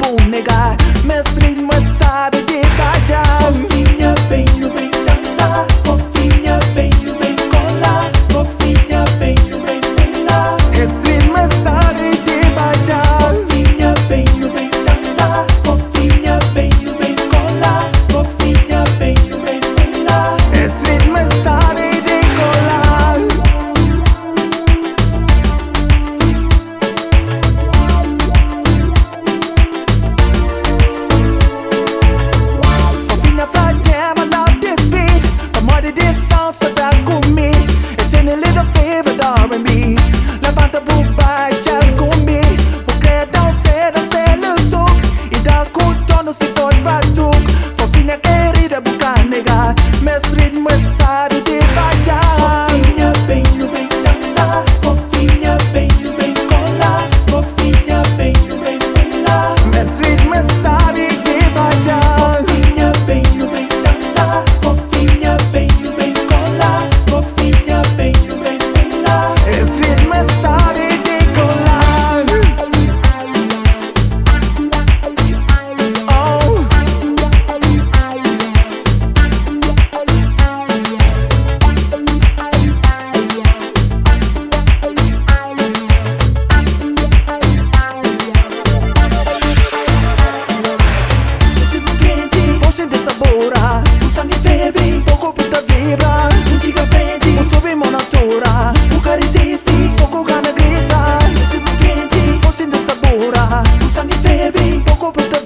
com negar. Mestre ritmo sabe detalhar. Fofinha, vem, não vem dançar. Fofinha, vem, não vem colar. Fofinha, vem, não vem pular. Esse ritmo sabe detalhar. Fofinha, vem, não vem dançar. Fofinha, vem, não vem colar. Fofinha, vem, não vem pular. Esse ritmo sabe decolar. Fofinha fly jam, I love this beat. The more that this song so that com me. It's in a little favorite R&B. Levanta buba e já comigo. Porque dança no suco. E dá com tono se for batuco. Fofinha querida, buca negar. Mestre ritmo sabe devagar. Fofinha, vem, não vem dançar. Fofinha, vem, não vem colar. Fofinha, vem, não vem pular. Mestre ritmo sabe devagar. Fofinha, vem, não vem dançar. Fofinha, vem, não vem colar. Fofinha, vem, não vem pular. Esse ritmo sabe decolar. Oh. Sinto quente, Você dessabora, o sangue ferve, o corpo tá vibra. não diga frente, O subimo natura, nunca resiste. pouco gana grita. Sinto quente, Você dessabora, o sangue ferve, o corpo tá